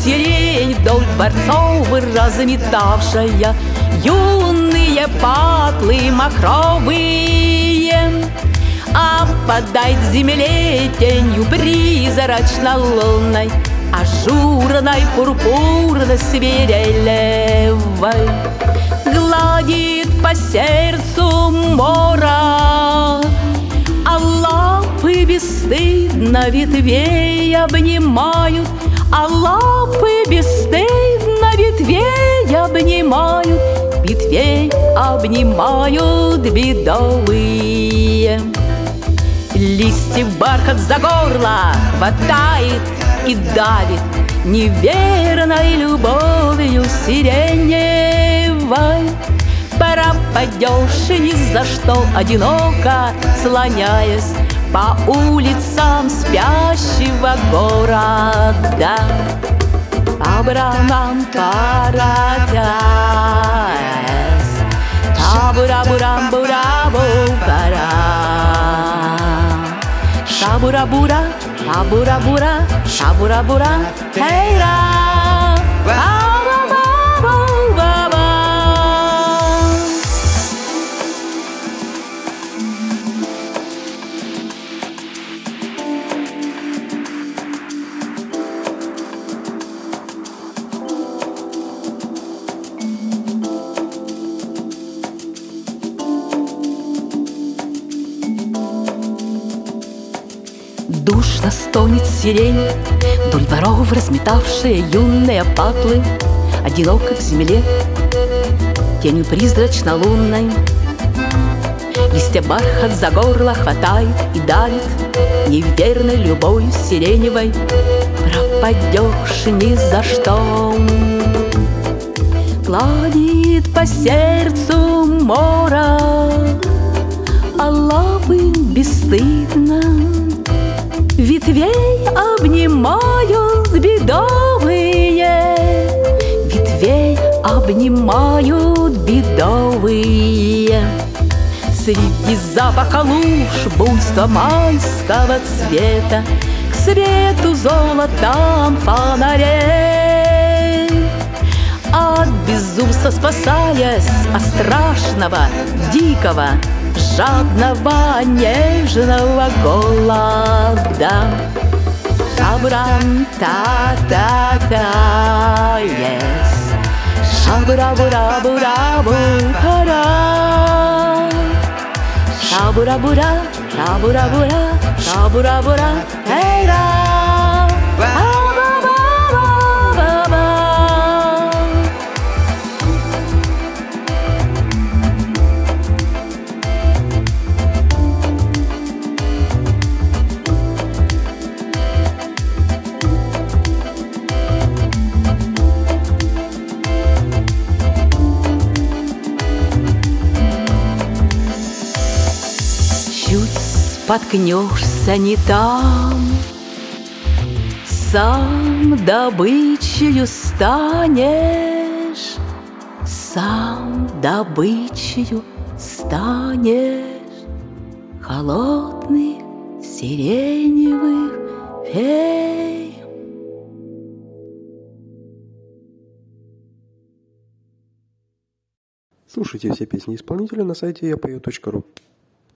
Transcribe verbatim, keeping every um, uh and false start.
сирень вдоль дворцов разметавшая юные патлы махровые. Опадает к земле тенью призрачно-лунной, ажурной, пурпурно-свирелевой. Гладит по сердцу мора, а лапы бесстыдно ветвей обнимают, а лапы бесстыдно ветвей обнимают, ветвей обнимают бедовые. Листьев бархат за горло хватает и давит неверной любовью сиреневой. Пропадешь ни за что, одиноко слоняясь по улицам спящего города. Абрамам парадайс, табура-бурам-бура-бу-кара. Шабура-бура, шабура-бура, шабура-бура, хейра. Душно стонет сирень, вдоль дворов разметавшие юные патлы, одиноко в земле, тенью призрачно-лунной. Листья бархат за горло хватает и давит неверной любовью сиреневой. Пропадешь ни за что. Гладит по сердцу мора, а лапы бесстыдно ветвей обнимают бедовые, ветвей обнимают бедовые. Среди запаха луж буйства майского цвета, к свету золотам фонарей. От безумства спасаясь, от страшного, дикого, жадного, нежного голода. Шабрам та-та-та, yes. Шабура-бура-бура-бу-кара. Шабура-бура, шабура-бура, шабура-бура, эй-ра. Споткнешься не там, сам добычею станешь, сам добычею станешь холодных сиреневых фей. Слушайте все песни исполнителя на сайте я пою точка ру.